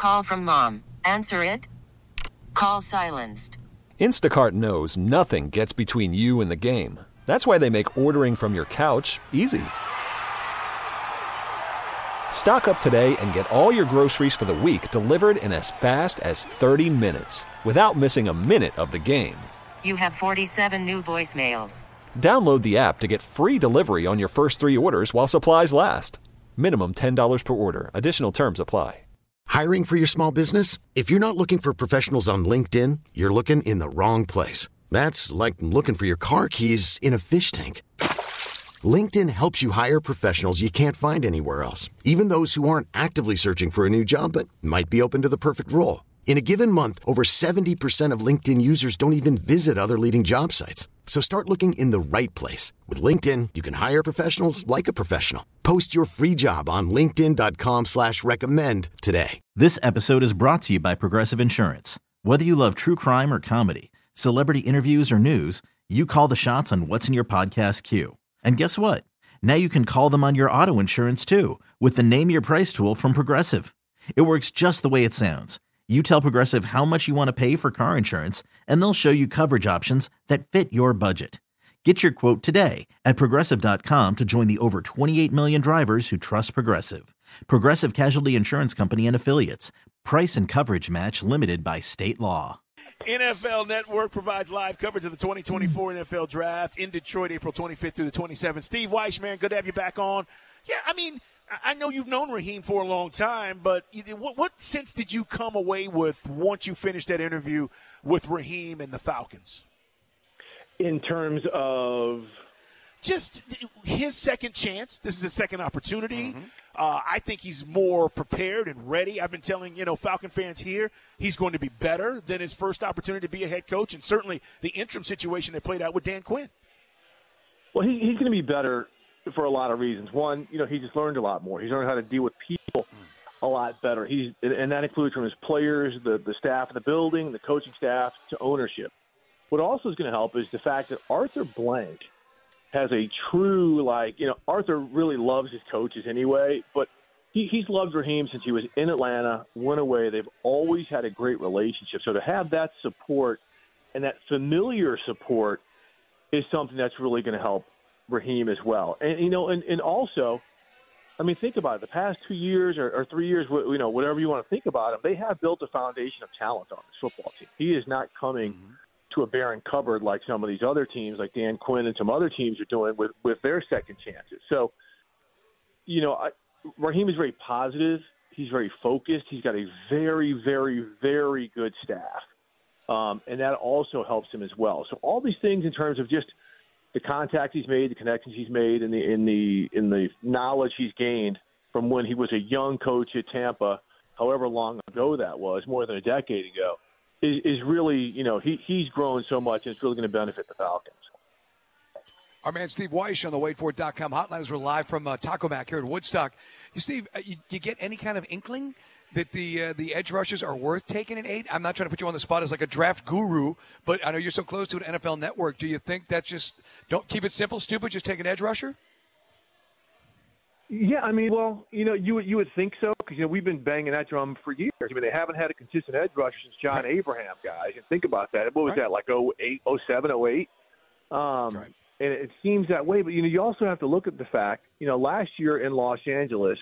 Call from mom. Answer it. Call silenced. Instacart knows nothing gets between you and the game. That's why they make ordering from your couch easy. Stock up today and get all your groceries for the week delivered in as fast as 30 minutes without missing a minute of the game. You have 47 new voicemails. Download the app to get free delivery on your first 3 orders while supplies last. Minimum $10 per order. Additional terms apply. Hiring for your small business? If you're not looking for professionals on LinkedIn, you're looking in the wrong place. That's like looking for your car keys in a fish tank. LinkedIn helps you hire professionals you can't find anywhere else, even those who aren't actively searching for a new job but might be open to the perfect role. In a given month, over 70% of LinkedIn users don't even visit other leading job sites. So start looking in the right place. With LinkedIn, you can hire professionals like a professional. Post your free job on linkedin.com/recommend today. This episode is brought to you by Progressive Insurance. Whether you love true crime or comedy, celebrity interviews or news, you call the shots on what's in your podcast queue. And guess what? Now you can call them on your auto insurance too with the Name Your Price tool from Progressive. It works just the way it sounds. You tell Progressive how much you want to pay for car insurance, and they'll show you coverage options that fit your budget. Get your quote today at Progressive.com to join the over 28 million drivers who trust Progressive. Progressive Casualty Insurance Company and Affiliates. Price and coverage match limited by state law. NFL Network provides live coverage of the 2024 NFL Draft in Detroit, April 25th through the 27th. Steve Wyche, man, good to have you back on. Yeah, I mean, I know you've known Raheem for a long time, but what sense did you come away with once you finished that interview with Raheem and the Falcons? In terms of? Just his second chance. This is his second opportunity. Mm-hmm. I think he's more prepared and ready. I've been telling, Falcon fans here, he's going to be better than his first opportunity to be a head coach, and certainly the interim situation that played out with Dan Quinn. Well, he's going to be better for a lot of reasons. One, he just learned a lot more. He's learned how to deal with people a lot better. And that includes from his players, the staff in the building, the coaching staff, to ownership. What also is going to help is the fact that Arthur Blank has a true, Arthur really loves his coaches anyway, but he's loved Raheem since he was in Atlanta, went away. They've always had a great relationship. So to have that support and that familiar support is something that's really going to help Raheem as well. And, and also, I mean, think about it. The past 2 years or 3 years, whatever you want to think about him, they have built a foundation of talent on this football team. He is not coming to a barren cupboard like some of these other teams, like Dan Quinn and some other teams are doing with their second chances. So, Raheem is very positive. He's very focused. He's got a very, very, very good staff. And that also helps him as well. So all these things in terms of just the contacts he's made, the connections he's made, and the knowledge he's gained from when he was a young coach at Tampa, however long ago that was, more than a decade ago, is really, he's grown so much, and it's really going to benefit the Falcons. Our man Steve Wyche on the WadeFord.com hotline as we're live from Taco Mac here in Woodstock. Steve, you get any kind of inkling that the edge rushers are worth taking at 8? I'm not trying to put you on the spot as like a draft guru, but I know you're so close to an NFL Network. Do you think that just don't keep it simple, stupid, just take an edge rusher? Yeah, I mean, well, you would think so because we've been banging that drum for years. I mean, they haven't had a consistent edge rusher since John Abraham, guys. And think about that. What was that, like 08, 07, 08? That's right. And it seems that way. But, you also have to look at the fact, last year in Los Angeles,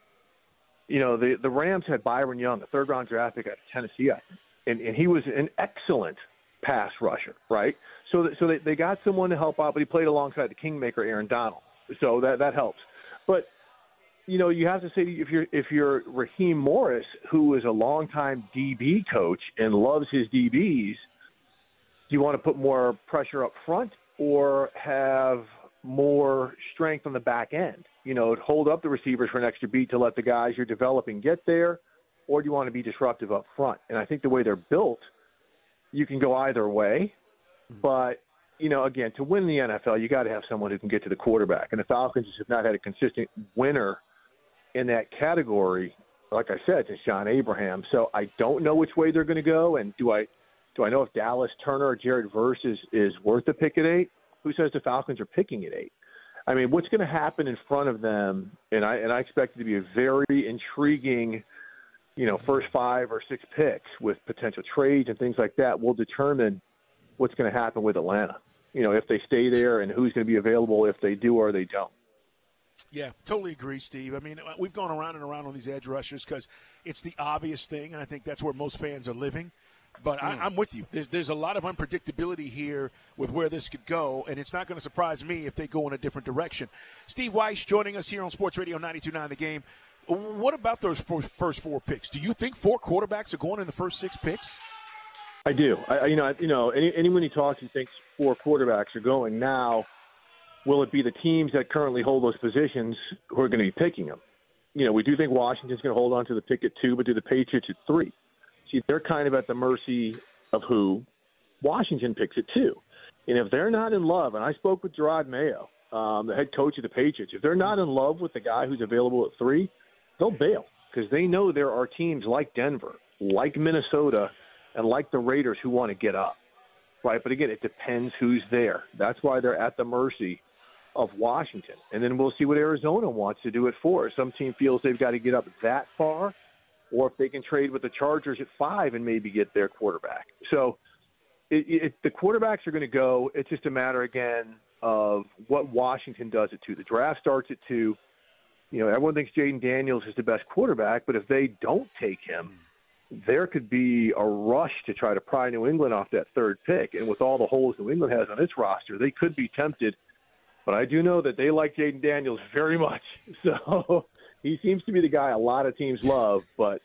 the Rams had Byron Young, a third-round draft pick out of Tennessee, and he was an excellent pass rusher, right? So they got someone to help out, but he played alongside the kingmaker Aaron Donald. So that helps. But, you have to say if you're Raheem Morris, who is a longtime DB coach and loves his DBs, do you want to put more pressure up front or have more strength on the back end? Hold up the receivers for an extra beat to let the guys you're developing get there, or do you want to be disruptive up front? And I think the way they're built, you can go either way. But, again, to win the NFL, you got to have someone who can get to the quarterback. And the Falcons have not had a consistent winner in that category, like I said, since John Abraham. So I don't know which way they're going to go. And do I know if Dallas Turner or Jared Verse is worth a pick at 8? Who says the Falcons are picking at 8? I mean, what's going to happen in front of them, and I expect it to be a very intriguing first 5 or 6 picks with potential trades and things like that will determine what's going to happen with Atlanta. If they stay there and who's going to be available if they do or they don't. Yeah, totally agree, Steve. I mean, we've gone around and around on these edge rushers because it's the obvious thing, and I think that's where most fans are living. But I'm with you. There's a lot of unpredictability here with where this could go, and it's not going to surprise me if they go in a different direction. Steve Weiss joining us here on Sports Radio 92.9 The Game. What about those first 4 picks? Do you think 4 quarterbacks are going in the first 6 picks? I do. Anyone who talks who thinks 4 quarterbacks are going now, will it be the teams that currently hold those positions who are going to be picking them? We do think Washington's going to hold on to the pick at 2, but do the Patriots at 3? See, they're kind of at the mercy of who Washington picks at 2. And if they're not in love, and I spoke with Gerard Mayo, the head coach of the Patriots, if they're not in love with the guy who's available at 3, they'll bail because they know there are teams like Denver, like Minnesota, and like the Raiders who want to get up, right? But again, it depends who's there. That's why they're at the mercy of Washington. And then we'll see what Arizona wants to do at 4. Some team feels they've got to get up that far, or if they can trade with the Chargers at 5 and maybe get their quarterback. So the quarterbacks are going to go. It's just a matter, again, of what Washington does at 2. The draft starts at 2. Everyone thinks Jaden Daniels is the best quarterback, but if they don't take him, there could be a rush to try to pry New England off that 3rd pick. And with all the holes New England has on its roster, they could be tempted. But I do know that they like Jaden Daniels very much. So he seems to be the guy a lot of teams love. But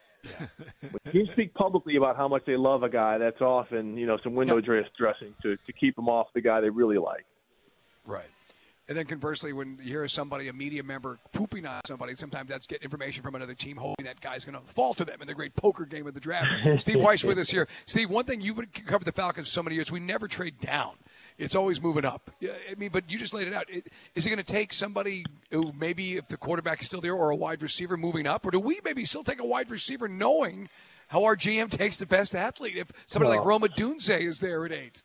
when teams speak publicly about how much they love a guy, that's often, some window dressing to keep him off the guy they really like. Right. And then conversely, when you hear somebody, a media member, pooping on somebody, sometimes that's getting information from another team, hoping that guy's going to fall to them in the great poker game of the draft. Steve Weiss with us here. Steve, one thing you would cover the Falcons for so many years, we never trade down. It's always moving up. But you just laid it out. Is it going to take somebody who maybe if the quarterback is still there or a wide receiver moving up? Or do we maybe still take a wide receiver knowing how our GM takes the best athlete if somebody like Roma Dunze is there at 8?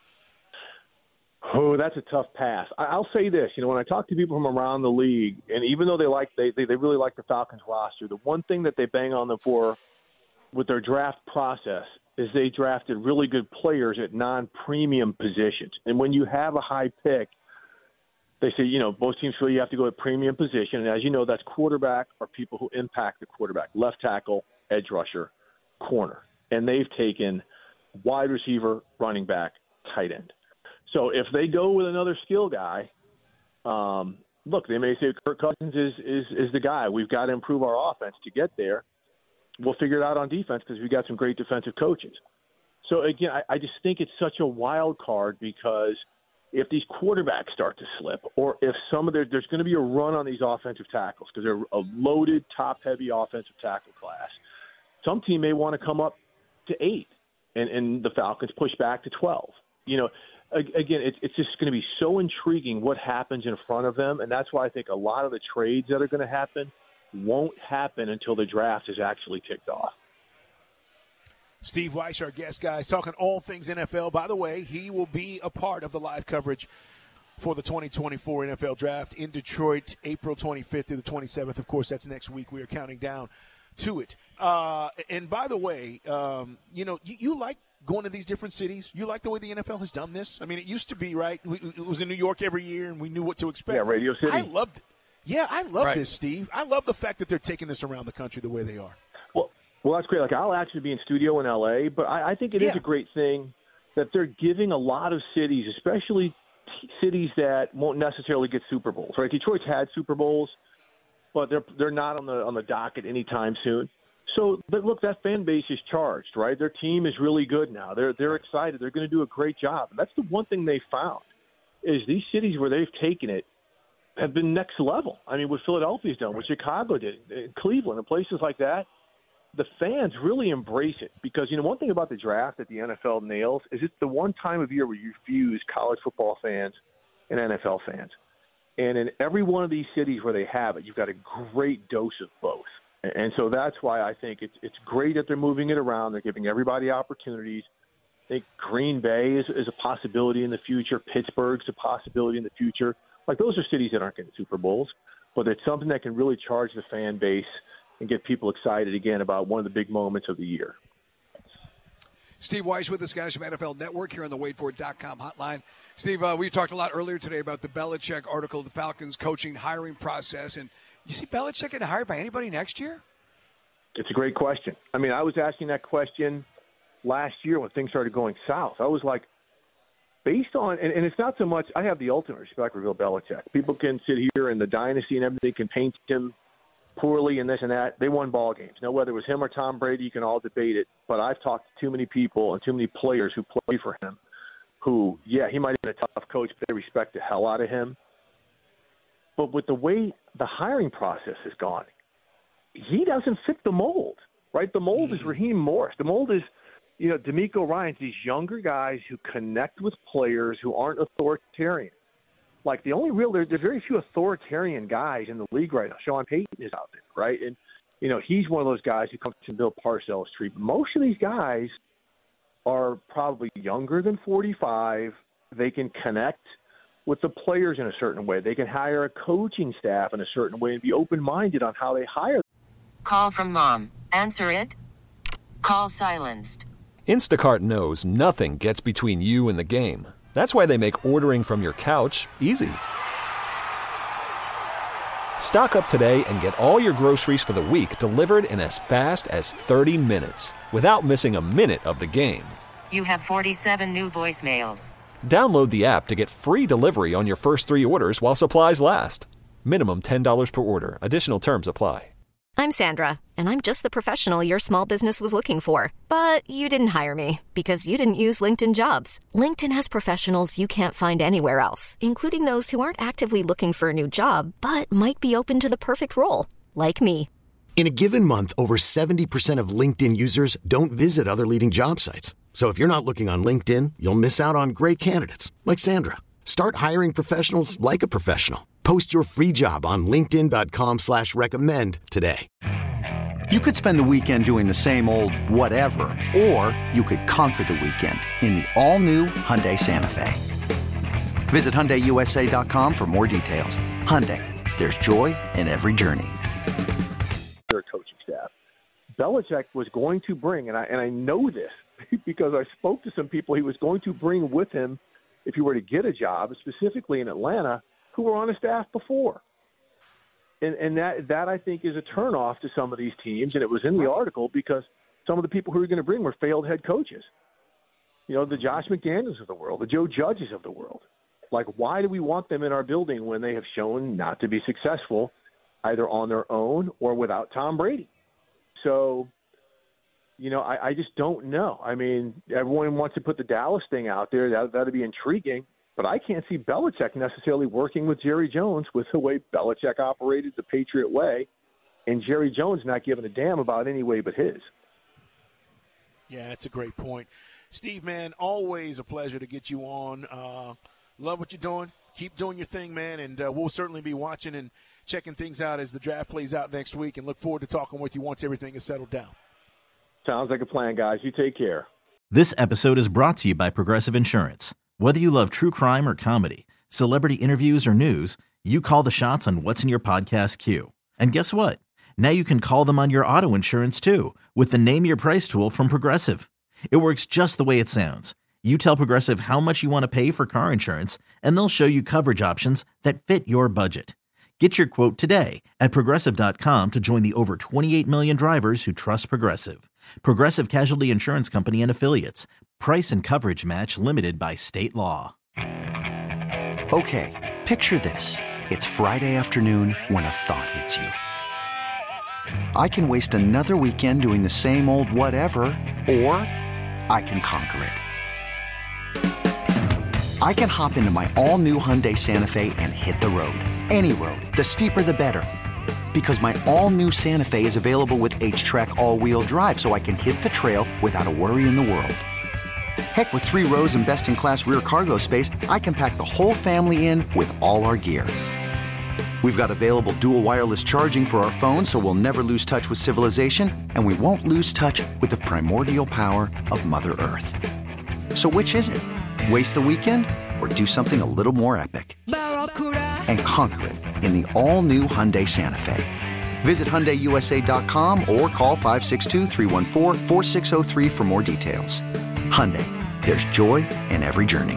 Oh, that's a tough pass. I'll say this, when I talk to people from around the league, and even though they really like the Falcons roster, the one thing that they bang on them for with their draft process is they drafted really good players at non-premium positions. And when you have a high pick, they say, most teams feel you have to go at premium position. And as you know, that's quarterback or people who impact the quarterback, left tackle, edge rusher, corner. And they've taken wide receiver, running back, tight end. So if they go with another skill guy, look, they may say Kirk Cousins is the guy. We've got to improve our offense to get there. We'll figure it out on defense because we've got some great defensive coaches. So, again, I just think it's such a wild card because if these quarterbacks start to slip or if there's going to be a run on these offensive tackles because they're a loaded, top-heavy offensive tackle class, some team may want to come up to 8 and the Falcons push back to 12. Again, it's just going to be so intriguing what happens in front of them, and that's why I think a lot of the trades that are going to happen won't happen until the draft is actually kicked off. Steve Weiss, our guest, guys, talking all things NFL. By the way, he will be a part of the live coverage for the 2024 NFL Draft in Detroit, April 25th through the 27th. Of course, that's next week. We are counting down to it. And by the way, you like going to these different cities? You like the way the NFL has done this? I mean, it used to be, right? It was in New York every year, and we knew what to expect. Yeah, Radio City. I love this, Steve. I love the fact that they're taking this around the country the way they are. Well, that's great. Like, I'll actually be in studio in L.A., but I think it is a great thing that they're giving a lot of cities, especially cities that won't necessarily get Super Bowls. Right? Detroit's had Super Bowls, but they're not on the docket anytime soon. So, but look, that fan base is charged, right? Their team is really good now. They're excited. They're going to do a great job. And that's the one thing they found is these cities where they've taken it have been next level. I mean, what Philadelphia's done, what Chicago did, Cleveland, and places like that. The fans really embrace it because, one thing about the draft that the NFL nails is it's the one time of year where you fuse college football fans and NFL fans. And in every one of these cities where they have it, you've got a great dose of both. And so that's why I think it's great that they're moving it around. They're giving everybody opportunities. I think Green Bay is a possibility in the future. Pittsburgh's a possibility in the future. Like, those are cities that aren't getting Super Bowls, but it's something that can really charge the fan base and get people excited again about one of the big moments of the year. Steve Weiss with us, guys, from NFL Network here on the WadeFord.com hotline. Steve, we talked a lot earlier today about the Belichick article, the Falcons coaching hiring process. And you see Belichick getting hired by anybody next year? It's a great question. I mean, I was asking that question last year when things started going south. I was like, based on, and it's not so much, I have the ultimate respect for Bill Belichick. People can sit here and the dynasty and everything can paint him poorly and this and that. They won ball games. Now, whether it was him or Tom Brady, you can all debate it. But I've talked to too many people and too many players who play for him who, yeah, he might have been a tough coach, but they respect the hell out of him. But with the way the hiring process has gone, he doesn't fit the mold, right? The mold is Raheem Morris. The mold is, DeMeco Ryans, these younger guys who connect with players who aren't authoritarian. Like there's very few authoritarian guys in the league right now. Sean Payton is out there, right? And, he's one of those guys who comes from Bill Parcells' tree. Most of these guys are probably younger than 45. They can connect with the players in a certain way. They can hire a coaching staff in a certain way and be open-minded on how they hire. Call from mom. Answer it. Call silenced. Instacart knows nothing gets between you and the game. That's why they make ordering from your couch easy. Stock up today and get all your groceries for the week delivered in as fast as 30 minutes without missing a minute of the game. You have 47 new voicemails. Download the app to get free delivery on your first 3 orders while supplies last. Minimum $10 per order. Additional terms apply. I'm Sandra, and I'm just the professional your small business was looking for. But you didn't hire me because you didn't use LinkedIn Jobs. LinkedIn has professionals you can't find anywhere else, including those who aren't actively looking for a new job, but might be open to the perfect role, like me. In a given month, over 70% of LinkedIn users don't visit other leading job sites. So if you're not looking on LinkedIn, you'll miss out on great candidates like Sandra. Start hiring professionals like a professional. Post your free job on linkedin.com/recommend today. You could spend the weekend doing the same old whatever, or you could conquer the weekend in the all-new Hyundai Santa Fe. Visit HyundaiUSA.com for more details. Hyundai, there's joy in every journey. Their coaching staff. Belichick was going to bring, and I know this because I spoke to some people he was going to bring with him if he were to get a job, specifically in Atlanta, who were on his staff before. And that I think is a turnoff to some of these teams, and it was in the article because some of the people who were going to bring were failed head coaches. The Josh McDaniels of the world, the Joe Judges of the world. Like, why do we want them in our building when they have shown not to be successful either on their own or without Tom Brady? So, I just don't know. I mean, everyone wants to put the Dallas thing out there. That'd be intriguing. But I can't see Belichick necessarily working with Jerry Jones with the way Belichick operated the Patriot way, and Jerry Jones not giving a damn about any way but his. Yeah, that's a great point. Steve, man, always a pleasure to get you on. Love what you're doing. Keep doing your thing, man, and we'll certainly be watching and checking things out as the draft plays out next week, and look forward to talking with you once everything is settled down. Sounds like a plan, guys. You take care. This episode is brought to you by Progressive Insurance. Whether you love true crime or comedy, celebrity interviews or news, you call the shots on what's in your podcast queue. And guess what? Now you can call them on your auto insurance too with the Name Your Price tool from Progressive. It works just the way it sounds. You tell Progressive how much you want to pay for car insurance, and they'll show you coverage options that fit your budget. Get your quote today at Progressive.com to join the over 28 million drivers who trust Progressive. Progressive Casualty Insurance Company and Affiliates. Price and coverage match limited by state law. Okay, picture this. It's Friday afternoon when a thought hits you. I can waste another weekend doing the same old whatever, or I can conquer it. I can hop into my all-new Hyundai Santa Fe and hit the road. Any road. The steeper, the better. Because my all-new Santa Fe is available with H-Track all-wheel drive, so I can hit the trail without a worry in the world. Heck, with 3 rows and best-in-class rear cargo space, I can pack the whole family in with all our gear. We've got available dual wireless charging for our phones, so we'll never lose touch with civilization, and we won't lose touch with the primordial power of Mother Earth. So which is it? Waste the weekend or do something a little more epic? And conquer it in the all-new Hyundai Santa Fe. Visit HyundaiUSA.com or call 562-314-4603 for more details. Hyundai, there's joy in every journey.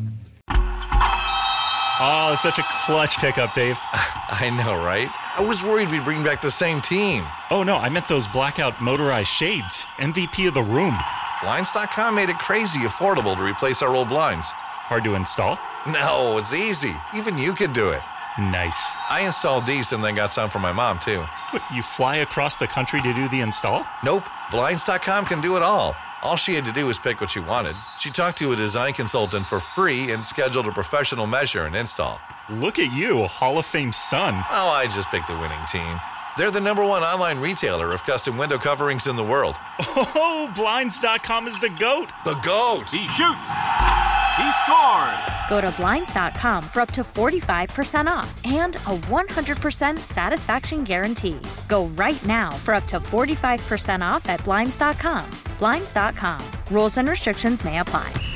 Oh, such a clutch pickup, Dave. I know, right? I was worried we'd bring back the same team. Oh, no, I meant those blackout motorized shades. MVP of the room. Blinds.com made it crazy affordable to replace our old blinds. Hard to install? No, it's easy. Even you could do it. Nice. I installed these and then got some for my mom, too. What, you fly across the country to do the install? Nope. Blinds.com can do it all. All she had to do was pick what she wanted. She talked to a design consultant for free and scheduled a professional measure and install. Look at you, Hall of Fame son. Oh, I just picked the winning team. They're the #1 online retailer of custom window coverings in the world. Oh, Blinds.com is the GOAT. The GOAT. He shoots. He scores. Go to Blinds.com for up to 45% off and a 100% satisfaction guarantee. Go right now for up to 45% off at Blinds.com. Blinds.com. Rules and restrictions may apply.